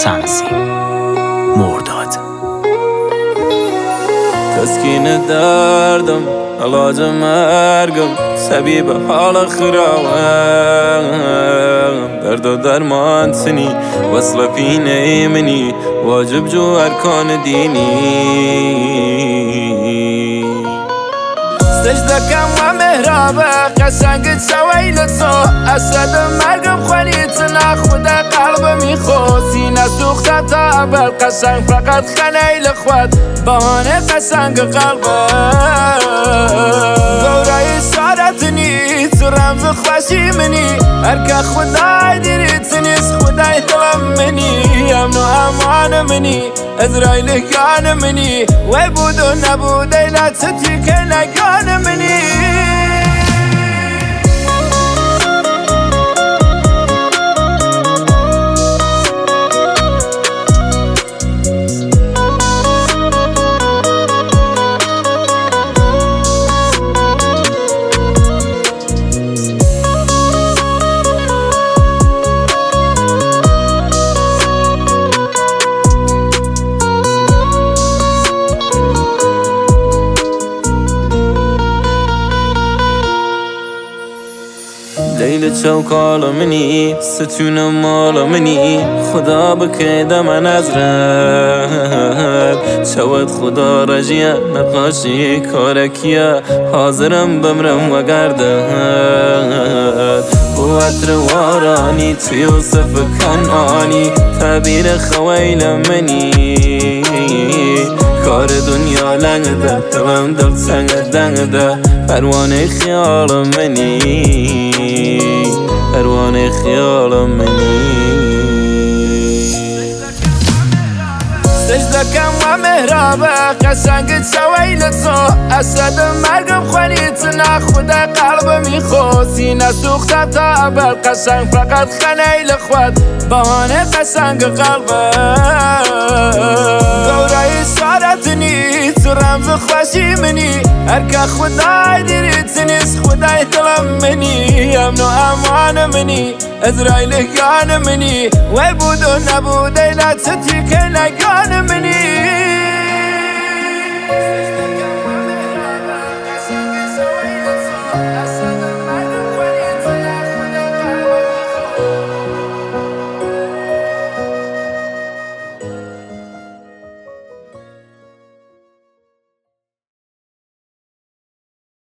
تنظیم مرداد. تسکین دردم علاج مرگم طبیب حال خراوم درد و درمان تنی وصل پینه منی واجب جو ارکان دینی سجده کم و مهرابه قشنگ چوی لطو اسد مرگم خونیت نخوده قلب میخو سینه سوخته تا بل قشنگ فقط خنه لخواد بهانه قشنگ قلبه گوره اشارتنی تو رمز خوشی منی هرکه خدای دیریت نیست خدای دلم منی امن و امان منی ازرائیل کان منی وی بود و نبود ایلاتتی که نگان منی لیل چوکال منی ستون مال منی خدا بکیده من از رد چود خدا رجیه نقاشی کارکیه حاضرم بمرم و گردد بو عطر وارانی تو یوسف کنعانی تعبیر خویل منی کار دنیا لنگ ده دلم دل سنگ دنگ ده پروانه خیال منی پروانه خیال منی سجده کم و مهرابه قشنگ چوی لطو اسد مرگم خونیت نخوده قلب میخو سینه سوخته تا بل قشنگ فقط خنه لخواد بهانه قشنگ قلبه گوره اشارتنی تو رمز خوشی منی هرکه خدای دیریت نیست خدای دلم منی امن و امان منی ازرائیل کان منی وی بود و نبود ایلاتتی که نگان منی